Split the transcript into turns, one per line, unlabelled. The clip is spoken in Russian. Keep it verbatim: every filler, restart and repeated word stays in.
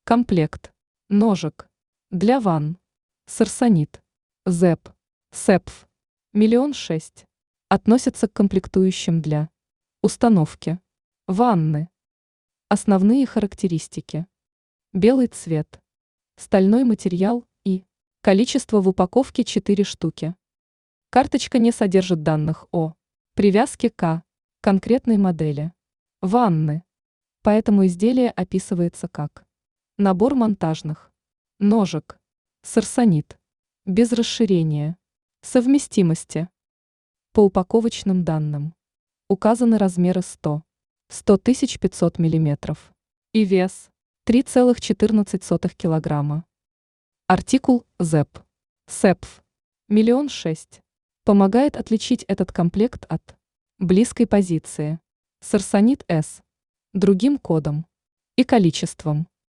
Комплект. Ножик. Для ванн. Сарсонит. ЗЭП. СЭПФ. Миллион шесть. Относятся к комплектующим для установки ванны. Основные характеристики. Белый цвет. Стальной материал и количество в упаковке четыре штуки. Карточка не содержит данных о привязке к конкретной модели ванны, поэтому изделие описывается как набор монтажных ножек, сарсонит, без расширения, совместимости. По упаковочным данным указаны размеры сто сто тысяч пятьсот миллиметров и вес три целых четырнадцать сотых килограмма. Артикул ЗЭП. СЭПФ. Миллион шесть. Помогает отличить этот комплект от близкой позиции Сарсонит С другим кодом и количеством.